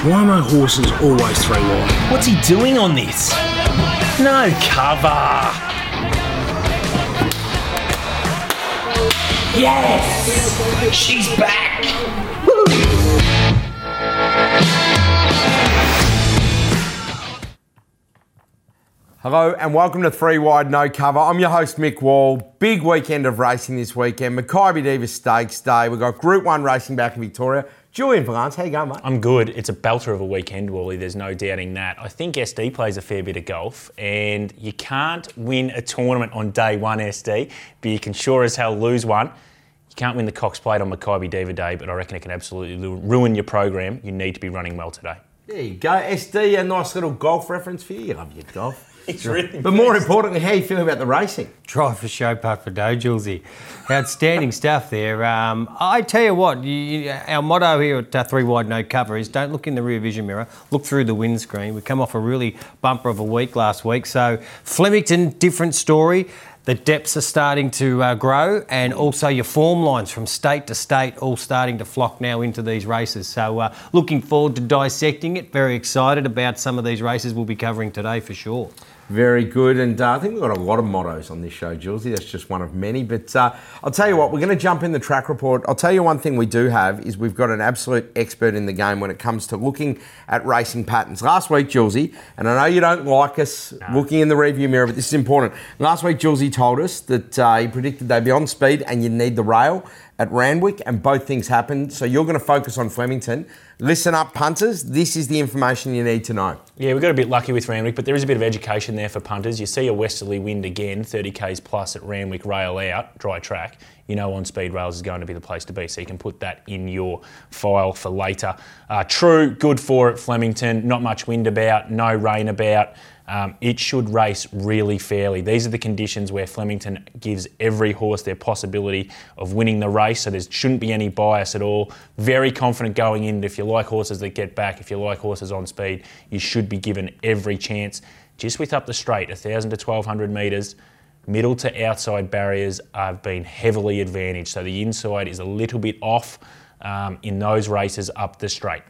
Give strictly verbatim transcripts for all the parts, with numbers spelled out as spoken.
Why are my horses always three wide? What's he doing on this? No cover. Yes! She's back! Woo! Hello and welcome to Three Wide No Cover. I'm your host Mick Wall. Big weekend of racing this weekend. Makybe Diva Stakes Day. We've got Group one racing back in Victoria. Julian Valance, how you going, mate? I'm good. It's a belter of a weekend, Wally. There's no doubting that. I think S D plays a fair bit of golf, and you can't win a tournament on day one, S D, but you can sure as hell lose one. You can't win the Cox Plate on Makybe Diva Day, but I reckon it can absolutely ruin your program. You need to be running well today. There you go. S D, a nice little golf reference for you. You love your golf. It's really But more importantly, how you feeling about the racing? Try for show, putt for dough, Julesy. Outstanding stuff there. Um, I tell you what, you, you, our motto here at uh, Three Wide No Cover is don't look in the rear vision mirror, look through the windscreen. We come off a really bumper of a week last week. So Flemington, different story. The depths are starting to uh, grow, and also your form lines from state to state all starting to flock now into these races. So uh, looking forward to dissecting it. Very excited about some of these races we'll be covering today for sure. Very good, and uh, I think we've got a lot of mottos on this show, Julesy. That's just one of many. But uh, I'll tell you what, we're going to jump in the track report. I'll tell you one thing we do have is we've got an absolute expert in the game when it comes to looking at racing patterns. Last week, Julesy, and I know you don't like us no. looking in the rearview mirror, but this is important. Last week, Julesy told us that uh, he predicted they'd be on speed and you'd need the rail at Randwick, and both things happened. So you're going to focus on Flemington. Listen up, punters. This is the information you need to know. Yeah, we got a bit lucky with Randwick, but there is a bit of education there for punters. You see a westerly wind again, thirty kays plus at Randwick, rail out, dry track. You know on speed rails is going to be the place to be, so you can put that in your file for later. Uh, true, good for at Flemington. Not much wind about, no rain about. Um, it should race really fairly. These are the conditions where Flemington gives every horse their possibility of winning the race, so there shouldn't be any bias at all. Very confident going in. If you like horses that get back, if you like horses on speed, you should be given every chance. Just with up the straight, one thousand to twelve hundred metres, middle to outside barriers have been heavily advantaged, so the inside is a little bit off um, in those races up the straight.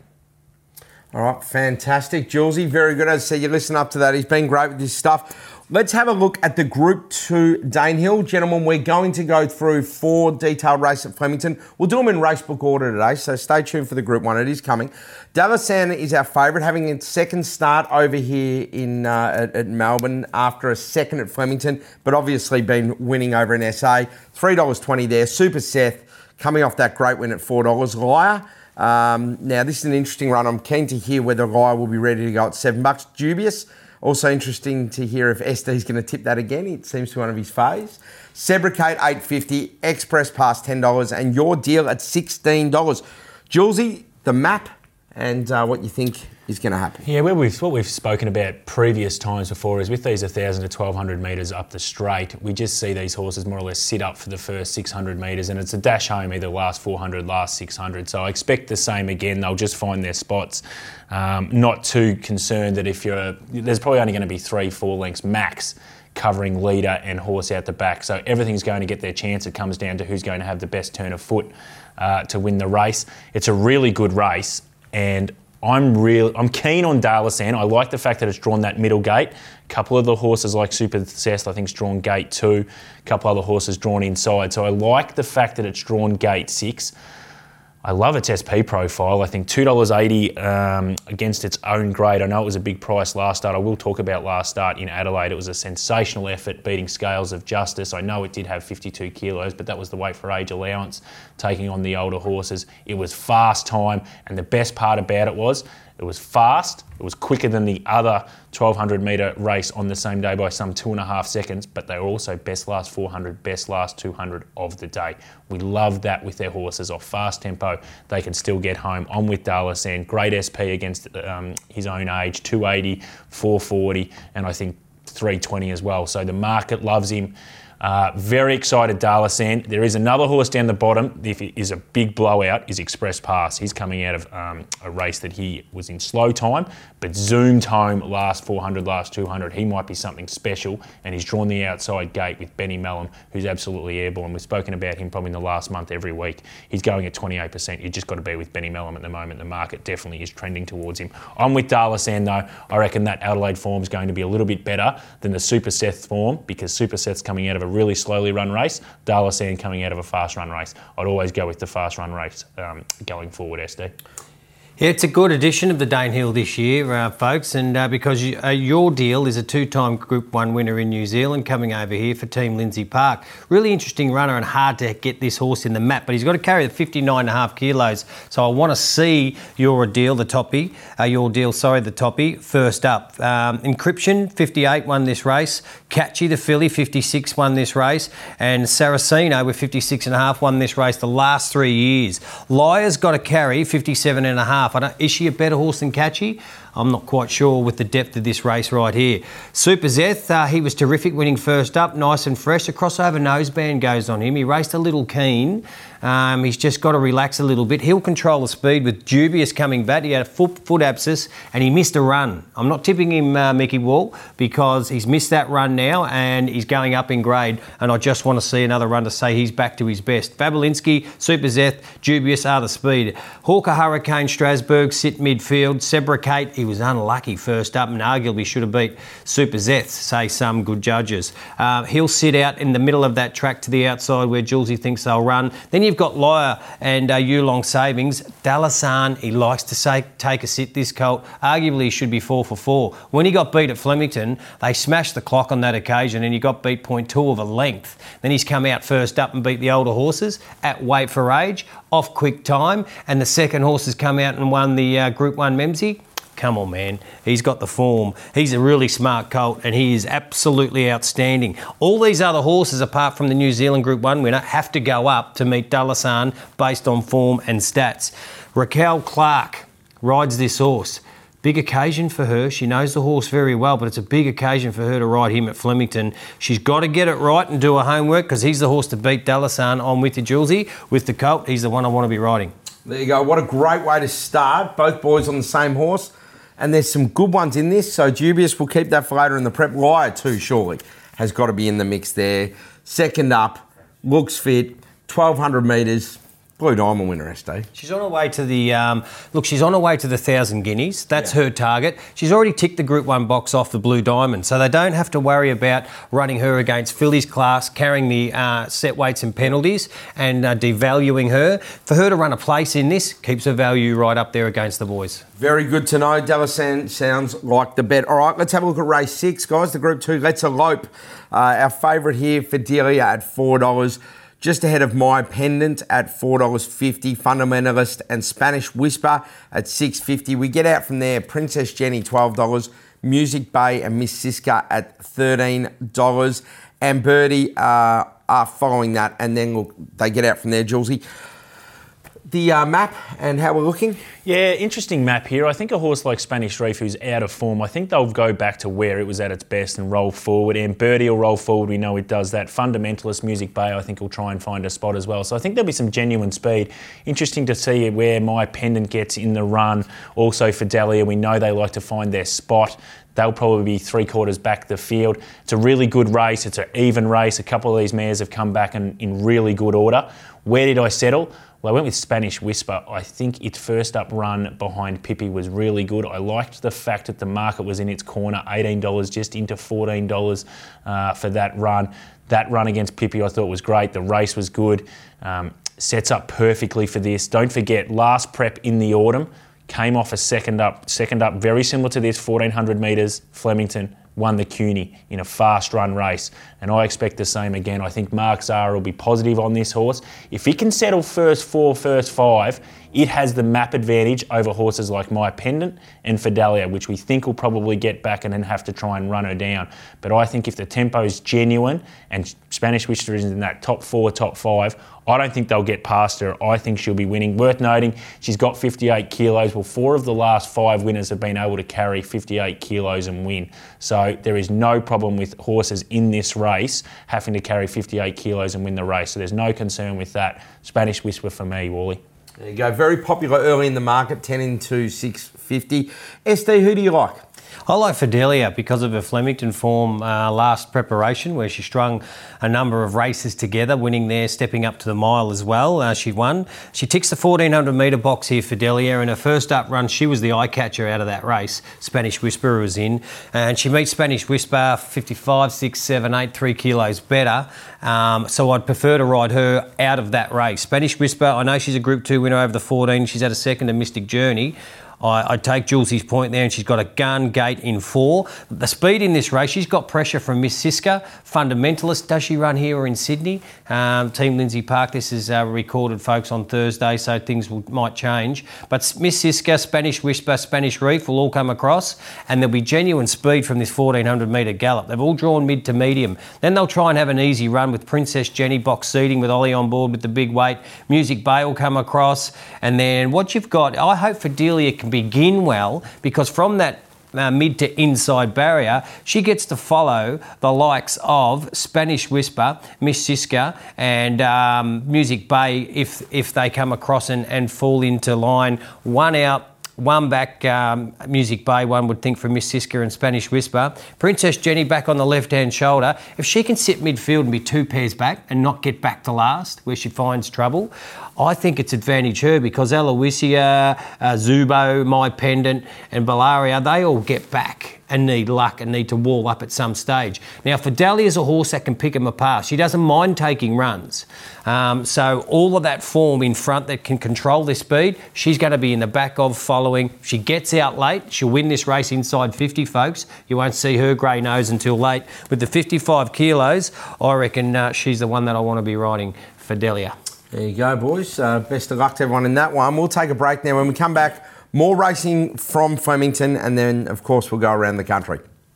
All right, fantastic. Julesy, very good. As I said, you listen up to that. He's been great with this stuff. Let's have a look at the Group two Danehill. Gentlemen, we're going to go through four detailed races at Flemington. We'll do them in racebook order today, so stay tuned for the Group one. It is coming. Dalasan is our favourite, having its second start over here in uh, at, at Melbourne after a second at Flemington, but obviously been winning over in S A. three dollars twenty there. Super Seth coming off that great win at four dollars. Liar. Um, now, this is an interesting run. I'm keen to hear whether Liar will be ready to go at seven bucks. Dubious. Also interesting to hear if S D's going to tip that again. It seems to be one of his faves. Sebricate eight fifty, Express Pass ten dollars, and your deal at sixteen dollars. Julesy, the map and uh, what you think is going to happen. Yeah, what we've, what we've spoken about previous times before is with these one thousand to twelve hundred metres up the straight, we just see these horses more or less sit up for the first six hundred metres, and it's a dash home either last four hundred, last six hundred. So I expect the same again. They'll just find their spots. Um, not too concerned that if you're, there's probably only going to be three, four lengths max covering leader and horse out the back. So everything's going to get their chance. It comes down to who's going to have the best turn of foot uh, to win the race. It's a really good race, and I'm real. I'm keen on Dalasan. I like the fact that it's drawn that middle gate. A couple of the horses like Super Seth, I think, is drawn gate two. A couple other horses drawn inside. So I like the fact that it's drawn gate six. I love its S P profile. I think two dollars eighty um, against its own grade. I know it was a big price last start. I will talk about last start in Adelaide. It was a sensational effort beating Scales of Justice. I know it did have fifty-two kilos, but that was the weight for age allowance, taking on the older horses. It was fast time, and the best part about it was it was fast. It was quicker than the other twelve hundred metre race on the same day by some two and a half seconds, but they were also best last four hundred, best last two hundred of the day. We love that with their horses off fast tempo. They can still get home. I'm with Dalasan. Great S P against um, his own age, two eighty, four forty, and I think three twenty as well. So the market loves him. Uh, very excited, Darlasan. There is another horse down the bottom. If it is a big blowout, is Express Pass. He's coming out of um, a race that he was in slow time, but zoomed home last four hundred, last two hundred. He might be something special, and he's drawn the outside gate with Benny Mellum, who's absolutely airborne. We've spoken about him probably in the last month every week. He's going at twenty-eight percent. You've just got to be with Benny Mellum at the moment. The market definitely is trending towards him. I'm with Darlasan though. I reckon that Adelaide form is going to be a little bit better than the Super Seth form, because Super Seth's coming out of a really slowly run race, Darlasan coming out of a fast run race. I'd always go with the fast run race um, going forward, S D. Yeah, it's a good edition of the Danehill this year, uh, folks, and uh, because you, uh, your deal is a two-time Group one winner in New Zealand coming over here for Team Lindsay Park. Really interesting runner and hard to get this horse in the map, but he's got to carry the fifty-nine and a half kilos. So I want to see your deal, the toppy, uh, your deal, sorry, the toppy, first up. Um, Encryption, fifty-eight, won this race. Catchy, the filly, fifty-six, won this race. And Saraceno with fifty-six and a half, won this race the last three years. Liar's got to carry fifty-seven and a half. I don't, is she a better horse than Catchy? I'm not quite sure with the depth of this race right here. Super Zeth, uh, he was terrific, winning first up, nice and fresh. A crossover noseband goes on him. He raced a little keen. Um, he's just got to relax a little bit. He'll control the speed with Dubious coming back. He had a foot, foot abscess and he missed a run. I'm not tipping him, uh, Mickey Wall, because he's missed that run now and he's going up in grade, and I just want to see another run to say he's back to his best. Babelinski, Super Zeth, Dubious are the speed. Hawker Hurricane, Strasbourg sit midfield. Sebricate, he was unlucky first up and arguably should have beat Super Zeth, say some good judges. Uh, he'll sit out in the middle of that track to the outside where Julesy thinks they'll run. Then you've got Liar and uh, Yulong Savings. Darlasan, he likes to say, take a sit, this colt. Arguably he should be four for four. When he got beat at Flemington, they smashed the clock on that occasion and he got beat point two of a length. Then he's come out first up and beat the older horses at weight for age, off quick time, and the second horse has come out and won the uh, Group one Memsey. Come on, man. He's got the form. He's a really smart colt and he is absolutely outstanding. All these other horses, apart from the New Zealand Group one winner, have to go up to meet Darlasan based on form and stats. Raquel Clark rides this horse. Big occasion for her. She knows the horse very well, but it's a big occasion for her to ride him at Flemington. She's got to get it right and do her homework, because he's the horse to beat Darlasan. I'm with you, Julesy. With the colt, he's the one I want to be riding. There you go. What a great way to start. Both boys on the same horse. And there's some good ones in this, so Dubious will keep that for later in the prep. Liar too, surely, has got to be in the mix there. Second up, looks fit, twelve hundred metres. Blue Diamond winner, S D. She's on her way to the, um, look, she's on her way to the one thousand guineas. That's yeah. her target. She's already ticked the Group one box off the Blue Diamond, so they don't have to worry about running her against Philly's class, carrying the uh, set weights and penalties and uh, devaluing her. For her to run a place in this keeps her value right up there against the boys. Very good to know. Darlasan sounds like the bet. All right, let's have a look at race six, guys. The Group two, Let's Elope. Uh, our favourite here for Delia at four dollars. Just ahead of My Pendant at four dollars fifty, Fundamentalist and Spanish Whisper at six dollars fifty. We get out from there, Princess Jenny, twelve dollars, Music Bay and Miss Siska at thirteen dollars, and Birdie uh, are following that, and then look, they get out from there, Julesy. The uh, map and how we're looking? Yeah, interesting map here. I think a horse like Spanish Reef, who's out of form, I think they'll go back to where it was at its best and roll forward. And Birdie will roll forward. We know it does that. Fundamentalist, Music Bay, I think will try and find a spot as well. So I think there'll be some genuine speed. Interesting to see where My Pendant gets in the run. Also for Delia, we know they like to find their spot. They'll probably be three quarters back the field. It's a really good race. It's an even race. A couple of these mares have come back in, in really good order. Where did I settle? Well, I went with Spanish Whisper. I think its first up run behind Pippi was really good. I liked the fact that the market was in its corner, eighteen dollars just into fourteen dollars uh, for that run. That run against Pippi I thought was great. The race was good. Um, sets up perfectly for this. Don't forget, last prep in the autumn, came off a second up, second up very similar to this, fourteen hundred metres, Flemington. Won the Cuny in a fast run race, and I expect the same again. I think Mark Zahra will be positive on this horse. If he can settle first four, first five, It has the map advantage over horses like My Pendant and Fidelia, which we think will probably get back and then have to try and run her down. But I think if the tempo is genuine and Spanish Whisper is in that top four, top five, I don't think they'll get past her. I think she'll be winning. Worth noting, she's got fifty-eight kilos. Well, four of the last five winners have been able to carry fifty-eight kilos and win. So there is no problem with horses in this race having to carry fifty-eight kilos and win the race. So there's no concern with that. Spanish Whisper for me, Wally. There you go. Very popular early in the market, ten into six fifty. S D, who do you like? I like Fidelia because of her Flemington form uh, last preparation, where she strung a number of races together, winning there, stepping up to the mile as well. Uh, she won. She ticks the fourteen hundred metre box here, Fidelia. In her first up run, she was the eye catcher out of that race. Spanish Whisper was in. And she meets Spanish Whisper fifty-five, six, seven, eight, three kilos better. Um, so I'd prefer to ride her out of that race. Spanish Whisper, I know she's a Group two winner over the fourteen. She's had a second to Mystic Journey. I, I take Jules's point there, and she's got a gun gate in four. The speed in this race, she's got pressure from Miss Siska, Fundamentalist. Does she run here or in Sydney? Um, Team Lindsay Park, this is uh, recorded, folks, on Thursday, so things will, might change. But Miss Siska, Spanish Whisper, Spanish Reef will all come across, and there'll be genuine speed from this fourteen hundred metre gallop. They've all drawn mid to medium. Then they'll try and have an easy run with Princess Jenny, box seating with Ollie on board with the big weight. Music Bay will come across, and then what you've got, I hope Fidelia can begin well, because from that uh, mid to inside barrier, she gets to follow the likes of Spanish Whisper, Miss Siska, and um, Music Bay if if they come across and, and fall into line. One out, one back, um, Music Bay, one would think, from Miss Siska and Spanish Whisper. Princess Jenny back on the left-hand shoulder. If she can sit midfield and be two pairs back and not get back to last, where she finds trouble, I think it's advantage her, because Aloysia, uh, Zubo, My Pendant and Bellaria, they all get back and need luck and need to wall up at some stage. Now, Fidelia is a horse that can pick them apart. She doesn't mind taking runs. Um, so all of that form in front that can control this speed, she's going to be in the back of following. If she gets out late, she'll win this race inside fifty, folks. You won't see her grey nose until late. With the fifty-five kilos, I reckon uh, she's the one that I want to be riding, Fidelia. There you go, boys. Uh, best of luck to everyone in that one. We'll take a break now. When we come back, more racing from Flemington, and then, of course, we'll go around the country.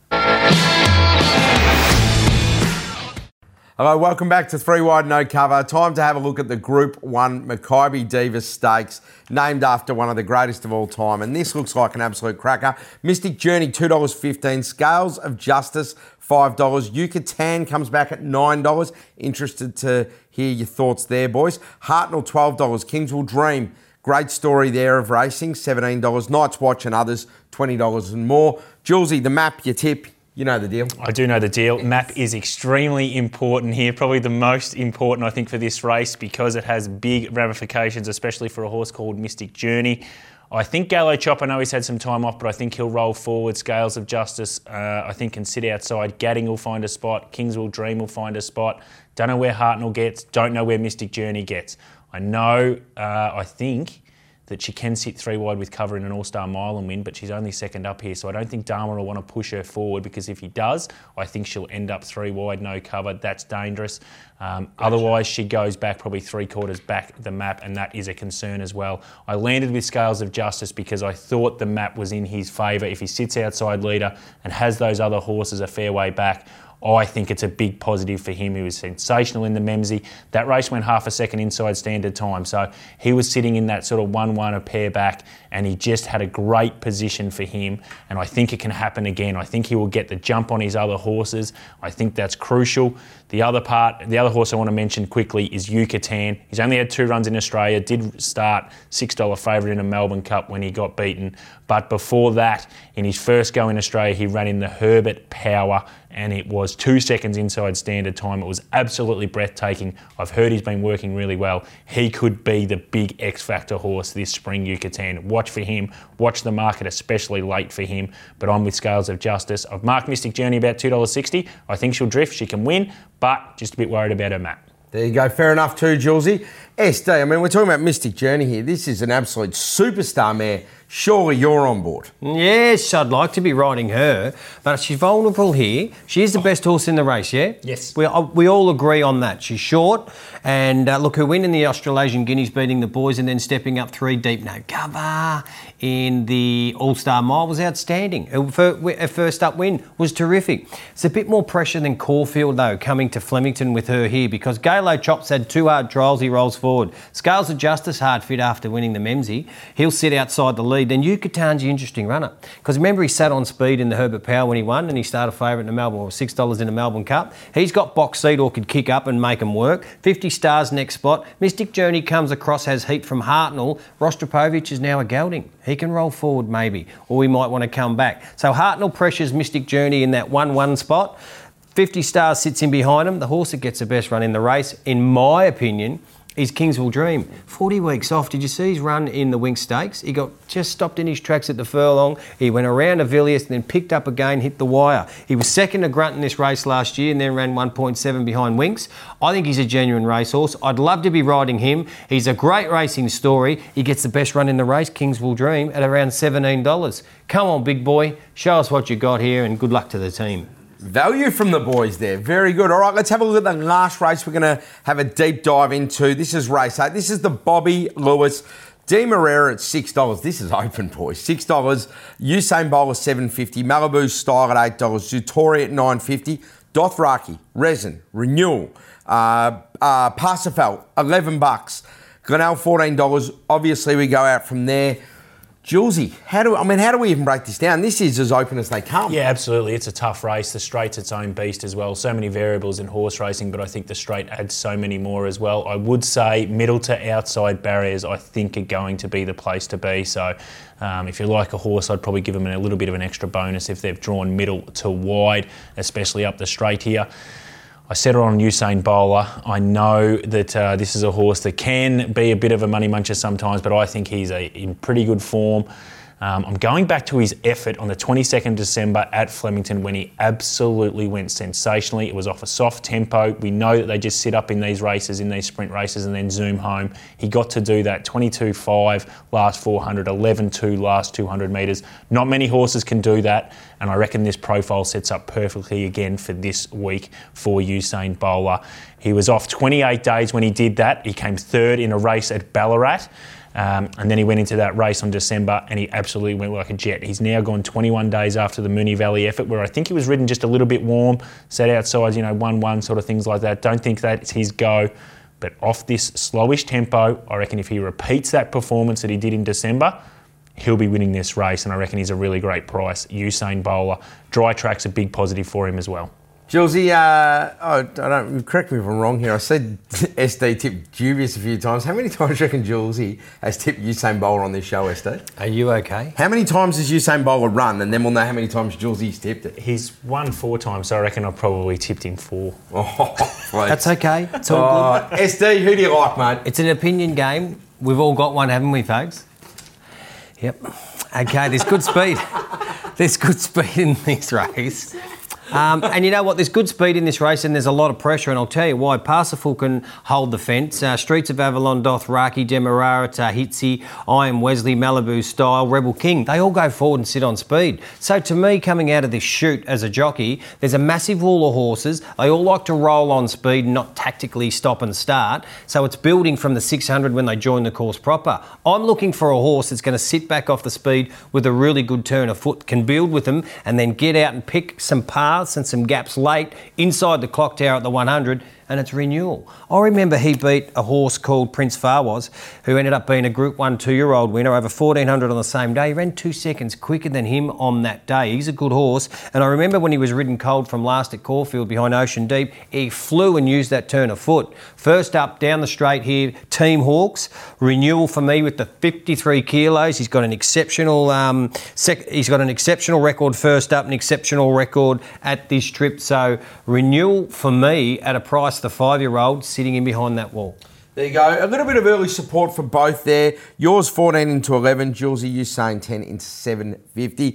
Hello, welcome back to Three Wide No Cover. Time to have a look at the Group one Makybe Diva Stakes, named after one of the greatest of all time. And this looks like an absolute cracker. Mystic Journey, two dollars fifteen. Scales of Justice, five dollars. Yucatan comes back at nine dollars. Interested to hear your thoughts there, boys. Hartnell, twelve dollars. Kingswell Dream, great story there of racing, seventeen dollars. Night's Watch and others, twenty dollars and more. Julesy, the map, your tip. You know the deal. I do know the deal. Map is extremely important here, probably the most important, I think, for this race, because it has big ramifications, especially for a horse called Mystic Journey. I think Gallo Chop, I know he's had some time off, but I think he'll roll forward. Scales of Justice, uh, I think, can sit outside. Gadding will find a spot. Kingswell Dream will find a spot. Don't know where Hartnell gets. Don't know where Mystic Journey gets. I know, uh, I think, that she can sit three wide with cover in an All-Star Mile and win, but she's only second up here, so I don't think Dharma will want to push her forward, because if he does, I think she'll end up three wide, no cover. That's dangerous. Um, gotcha. Otherwise, she goes back probably three quarters back the map, and that is a concern as well. I landed with Scales of Justice because I thought the map was in his favour. If he sits outside leader and has those other horses a fair way back, I think it's a big positive for him. He was sensational in the Memsey. That race went half a second inside standard time. So he was sitting in that sort of one one, a pair back, and he just had a great position for him. And I think it can happen again. I think he will get the jump on his other horses. I think that's crucial. The other part, the other horse I want to mention quickly is Yucatan. He's only had two runs in Australia, did start six dollar favourite in a Melbourne Cup when he got beaten. But before that, in his first go in Australia, he ran in the Herbert Power, and it was two seconds inside standard time. It was absolutely breathtaking. I've heard he's been working really well. He could be the big X-Factor horse this spring, Yucatan. Watch for him. Watch the market, especially late for him. But I'm with Scales of Justice. I've marked Mystic Journey about two dollars sixty. I think she'll drift. She can win, but just a bit worried about her map. There you go. Fair enough too, Julesy. S D, I mean, we're talking about Mystic Journey here. This is an absolute superstar mare. Surely you're on board. Yes, I'd like to be riding her, but she's vulnerable here. She is the best horse in the race, yeah? Yes. We, we all agree on that. She's short, and uh, look, her win in the Australasian Guineas, beating the boys and then stepping up three deep, no cover in the All-Star Mile was outstanding. Her, her first up win was terrific. It's a bit more pressure than Caulfield, though, coming to Flemington with her here, because Galo Chops had two hard trials, he rolls forward. Scales of Justice hard fit after winning the Memsey. He'll sit outside the lead. Then Yucatan's the interesting runner, because remember he sat on speed in the Herbert Power when he won, and he started favourite in the Melbourne, or six dollars in the Melbourne Cup. He's got box seat or could kick up and make them work. fifty stars next spot. Mystic Journey comes across, has heat from Hartnell. Rostropovich is now a gelding. He can roll forward maybe, or we might want to come back. So Hartnell pressures Mystic Journey in that one one spot. fifty stars sits in behind him. The horse that gets the best run in the race, in my opinion, is Kingsville Dream. forty weeks off. Did you see his run in the Winx Stakes? He got just stopped in his tracks at the furlong. He went around Avilius and then picked up again, hit the wire. He was second to Grunt in this race last year and then ran one point seven behind Winx. I think he's a genuine racehorse. I'd love to be riding him. He's a great racing story. He gets the best run in the race, Kingsville Dream, at around seventeen dollars. Come on, big boy. Show us what you got here, and good luck to the team. Value from the boys there. Very good. All right, let's have a look at the last race we're going to have a deep dive into. This is race eight. This is the Bobby Lewis Demerara at six dollars. This is open, boys. six dollars. Usain Bolt at seven fifty. Malibu Style at eight dollars. Zutori at nine fifty. Dothraki, Resin, Renewal, uh, uh, Parsifal, eleven bucks. Glenelg, fourteen dollars. Obviously, we go out from there. Julesy, how do I mean? How do we even break this down? This is as open as they come. Yeah, absolutely. It's a tough race. The straight's its own beast as well. So many variables in horse racing, but I think the straight adds so many more as well. I would say middle to outside barriers, I think, are going to be the place to be. So um, if you like a horse, I'd probably give them a little bit of an extra bonus if they've drawn middle to wide, especially up the straight here. I settled on Usain Bowler. I know that uh, this is a horse that can be a bit of a money muncher sometimes, but I think he's a, in pretty good form. Um, I'm going back to his effort on the twenty-second of December at Flemington when he absolutely went sensationally. It was off a soft tempo. We know that they just sit up in these races, in these sprint races, and then zoom home. He got to do that. twenty-two five last four hundred, eleven two last two hundred metres. Not many horses can do that, and I reckon this profile sets up perfectly again for this week for Usain Bowler. He was off twenty-eight days when he did that. He came third in a race at Ballarat. Um, and then he went into that race on December and he absolutely went like a jet. He's now gone twenty-one days after the Moonee Valley effort, where I think he was ridden just a little bit warm, sat outside, you know, one one sort of things like that. Don't think that's his go. But off this slowish tempo, I reckon if he repeats that performance that he did in December, he'll be winning this race, and I reckon he's a really great price. Usain Bowler. Dry track's a big positive for him as well. Julesy, uh, oh, I don't, correct me if I'm wrong here. I said S D tipped dubious a few times. How many times do you reckon Julesy has tipped Usain Bowler on this show, S D? Are you okay? How many times has Usain Bowler run, and then we'll know how many times Julesy's tipped it? He's won four times, so I reckon I've probably tipped him four. Oh, That's okay. It's all oh, good. S D, who do you like, mate? It's an opinion game. We've all got one, haven't we, folks? Yep. Okay, there's good speed. There's good speed in this race. Um, and you know what? There's good speed in this race and there's a lot of pressure, and I'll tell you why. Parsifal can hold the fence. Uh, Streets of Avalon, Dothraki, Demerara, Tahitsi, I Am Wesley, Malibu Style, Rebel King, they all go forward and sit on speed. So to me, coming out of this shoot as a jockey, there's a massive wall of horses. They all like to roll on speed and not tactically stop and start. So it's building from the six hundred when they join the course proper. I'm looking for a horse that's going to sit back off the speed with a really good turn of foot, can build with them and then get out and pick some paths and some gaps late inside the clock tower at the one hundred, and it's Renewal. I remember he beat a horse called Prince Farwas, who ended up being a Group one two-year-old winner, over fourteen hundred on the same day. He ran two seconds quicker than him on that day. He's a good horse, and I remember when he was ridden cold from last at Caulfield behind Ocean Deep, he flew and used that turn of foot. First up, down the straight here, Team Hawks. Renewal for me with the fifty-three kilos. He's got an exceptional um, sec- he's got an exceptional record first up, an exceptional record at this trip. So Renewal for me at a price, the five-year-old sitting in behind that wall. There you go. A little bit of early support for both there. Yours fourteen into eleven. Julesy, you saying ten into seven fifty.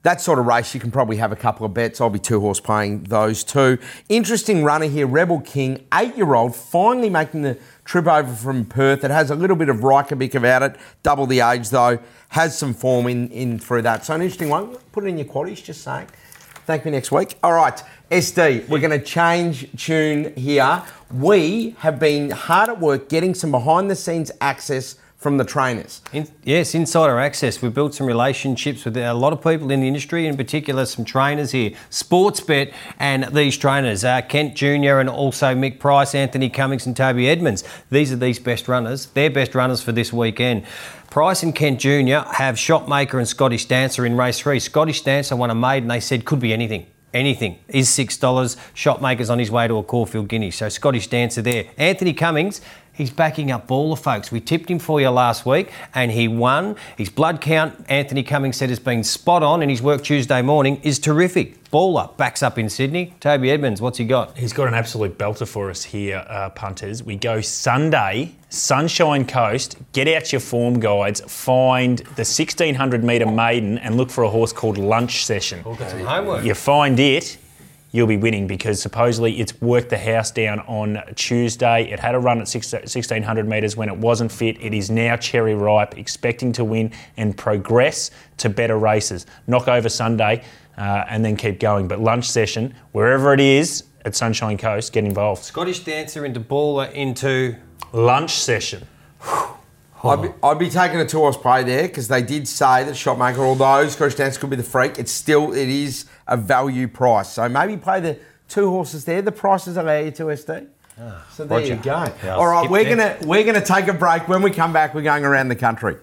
that sort of race, you can probably have a couple of bets. I'll be two horse playing those two. Interesting runner here, Rebel King, eight-year-old, finally making the trip over from Perth. It has a little bit of Reykjavik about it, double the age though, has some form in, in through that. So an interesting one. Put it in your quaddies, just saying. Thank me next week. All right, S D, we're going to change tune here. We have been hard at work getting some behind-the-scenes access from the trainers. In, yes, insider access. We've built some relationships with a lot of people in the industry, in particular some trainers here. Sportsbet and these trainers, uh, Kent Junior and also Mick Price, Anthony Cummings and Toby Edmonds. These are these best runners. They're best runners for this weekend. Price and Kent Junior have Shopmaker and Scottish Dancer in race three. Scottish Dancer won a maiden. They said could be anything. Anything is six dollars. Shopmaker's on his way to a Caulfield Guinea. So Scottish Dancer there. Anthony Cummings, he's backing up Baller, folks. We tipped him for you last week and he won. His blood count, Anthony Cummings said, has been spot on, and his work Tuesday morning is terrific. Baller backs up in Sydney. Toby Edmonds, what's he got? He's got an absolute belter for us here, uh, punters. We go Sunday, Sunshine Coast. Get out your form guides, find the sixteen hundred metre maiden and look for a horse called Lunch Session. We'll get some homework. You find it, you'll be winning, because supposedly it's worked the house down on Tuesday. It had a run at sixteen hundred metres when it wasn't fit. It is now cherry ripe, expecting to win and progress to better races. Knock over Sunday uh, and then keep going. But Lunch Session, wherever it is at Sunshine Coast, get involved. Scottish Dancer into Baller into... Lunch Session. I'd, be, I'd be taking a two-horse play there, because they did say that Shopmaker, although Scottish Dancer could be the freak, it's still, it is a value price. So maybe play the two horses there. The prices allow you to, S D. Oh, so there Roger. you go. Yeah, All right, we're there. gonna we're gonna take a break. When we come back, we're going around the country.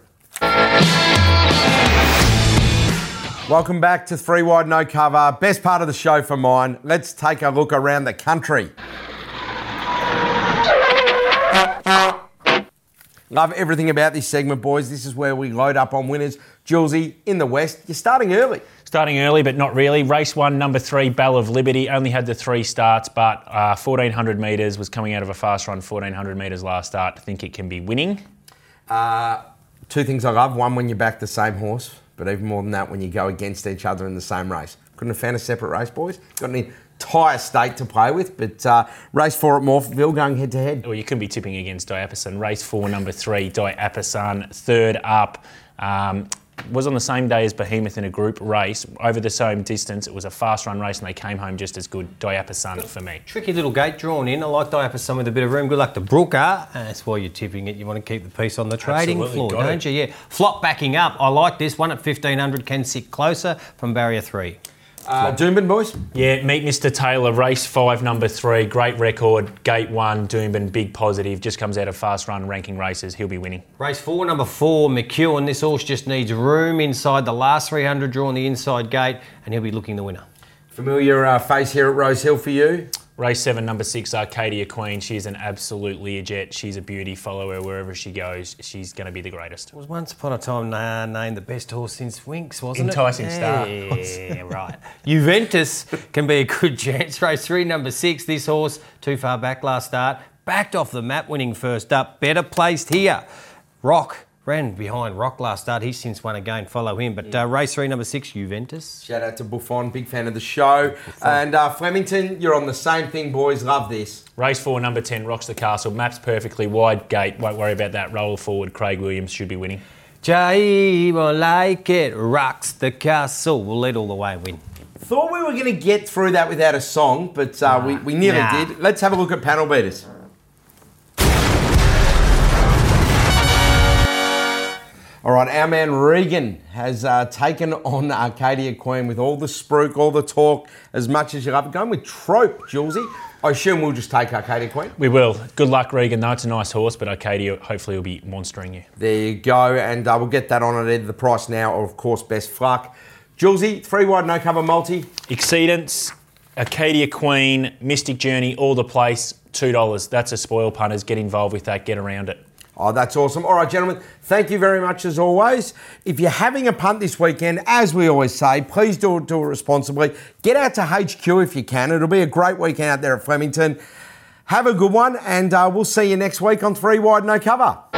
Welcome back to Three Wide No Cover. Best part of the show for mine. Let's take a look around the country. Love everything about this segment, boys. This is where we load up on winners. Julesy, in the West, you're starting early. Starting early, but not really. Race one, number three, Bell of Liberty, only had the three starts, but uh, fourteen hundred metres, was coming out of a fast run, fourteen hundred metres last start. I think it can be winning. Uh, two things I love. One, when you back the same horse, but even more than that, when you go against each other in the same race. Couldn't have found a separate race, boys. Got an entire state to play with, but uh, race four at Morpheville going head to head. Well, you can be tipping against Diapason. Race four, number three, Diapason, third up. Um, was on the same day as Behemoth in a group race. Over the same distance, it was a fast run race and they came home just as good. Diapason for me. Tricky little gate drawn in. I like Diapason with a bit of room. Good luck to Brooker. And that's why you're tipping it. You want to keep the piece on the trading Absolutely, floor, got don't it. you? Yeah. Flop backing up. I like this one at fifteen hundred. Can sit closer from barrier three. Uh, Doomben, boys? Yeah, meet Mister Taylor, race five, number three, great record, gate one, Doomben, big positive, just comes out of fast run ranking races, he'll be winning. Race four, number four, McEwen. This horse just needs room inside the last three hundred, drawing the inside gate, and he'll be looking the winner. Familiar uh, face here at Rose Hill for you? Race seven, number six, Arcadia Queen. She's an absolute Learjet. She's a beauty. Follow her wherever she goes. She's going to be the greatest. It was once upon a time uh, named the best horse since Winks, wasn't Enticing it? Star. Yeah, right. Juventus can be a good chance. Race three, number six. This horse, too far back last start. Backed off the map, winning first up. Better placed here. Rock. Ran behind Rock last start. He's since won again. Follow him. But uh, race three, number six, Juventus. Shout out to Buffon, big fan of the show. Buffon. And uh, Flemington, you're on the same thing, boys. Love this. Race four, number ten, Rocks the Castle. Maps perfectly, wide gate. Won't worry about that. Roll forward. Craig Williams should be winning. Jai will like it. Rocks the Castle. We'll lead all the way and win. Thought we were going to get through that without a song, but uh, nah, we, we nearly nah. did. Let's have a look at panel beaters. All right, our man Regan has uh, taken on Arcadia Queen with all the spruik, all the talk, as much as you love it. Going with Trope, Julesy. I assume we'll just take Arcadia Queen. We will. Good luck, Regan. No, it's a nice horse, but Arcadia hopefully will be monstering you. There you go, and uh, we'll get that on at either the price now or, of course, best fluck. Julesy, three wide, no cover multi. Exceedance, Arcadia Queen, Mystic Journey, all the place, two dollars. That's a spoil, punters. Get involved with that. Get around it. Oh, that's awesome. All right, gentlemen, thank you very much as always. If you're having a punt this weekend, as we always say, please do it, do it responsibly. Get out to H Q if you can. It'll be a great weekend out there at Flemington. Have a good one, and uh, we'll see you next week on Three Wide No Cover.